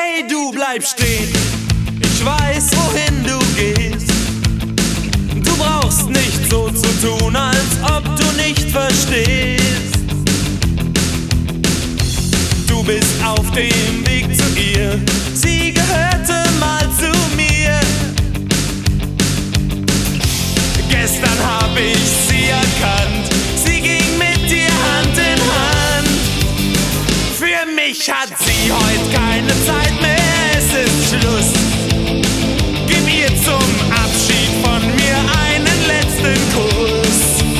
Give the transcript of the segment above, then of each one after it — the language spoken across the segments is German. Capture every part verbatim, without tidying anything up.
Hey, du bleib stehen, ich weiß, wohin du gehst. Du brauchst nicht so zu tun, als ob du nicht verstehst. Du bist auf dem Weg zu ihr, sie gehörte mal zu mir. Gestern hab ich sie erkannt, sie ging mit dir Hand in Hand. Für mich hat sie heute keine Zeit mehr, es ist Schluss. Gib ihr zum Abschied von mir einen letzten Kuss.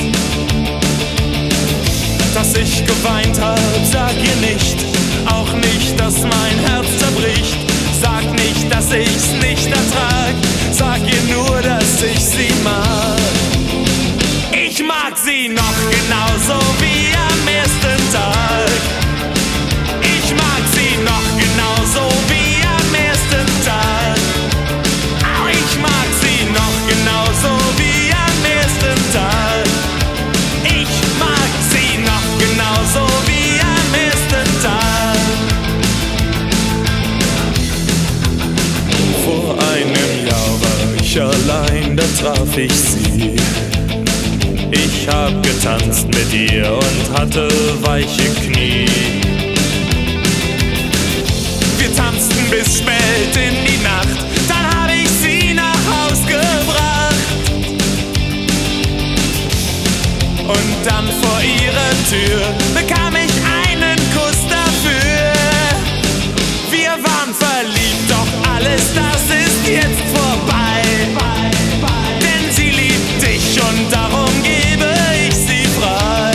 Dass ich geweint hab, sag ihr nicht, auch nicht, dass mein Herz zerbricht. Sag nicht, dass ich's nicht ertrag, sag ihr nur, dass ich sie mag. Ich mag sie noch genauso wie am ersten Tag. Ich mag sie noch genauso wie am ersten Tag. Ich mag sie noch genauso wie am ersten Tag. Ich mag sie noch genauso wie am ersten Tag. Vor einem Jahr war ich allein, da traf ich sie. Ich hab getanzt mit ihr und hatte weiche Knie. Wir tanzten bis spät in die Nacht, dann hab ich sie nach Haus gebracht. Und dann vor ihrer Tür bekam ich einen Kuss dafür. Wir waren verliebt, doch alles das ist jetzt vorbei. Denn sie liebt dich und darum gebe ich sie frei.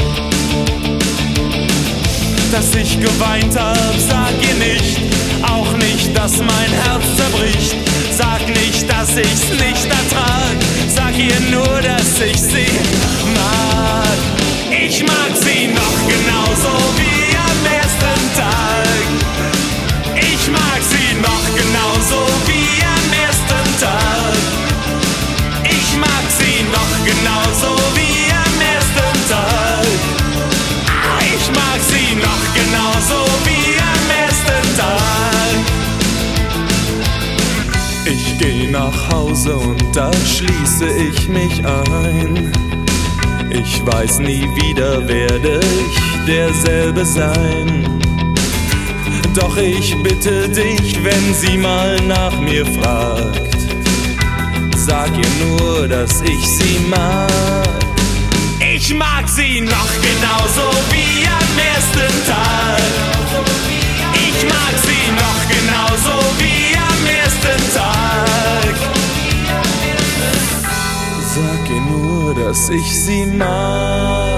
Dass ich geweint hab, sag ihr nicht, auch nicht, dass mein Herz zerbricht. Sag nicht, dass ich's nicht ertrag, sag ihr nur, dass ich sie mag. Ich mag sie noch genauso wie am ersten Tag. Ich mag sie noch genauso wie am ersten Tag. Ich mag sie noch genauso wie am ersten Tag. Ich mag sie noch genauso wie am ersten Tag. Ich geh nach Hause und da schließe ich mich ein. Ich weiß nie wieder, werde ich derselbe sein. Doch ich bitte dich, wenn sie mal nach mir fragt, sag ihr nur, dass ich sie mag. Ich mag sie noch genauso wie am ersten Tag. Ich mag sie noch genauso wie am ersten Tag. Sag ihr nur, dass ich sie mag.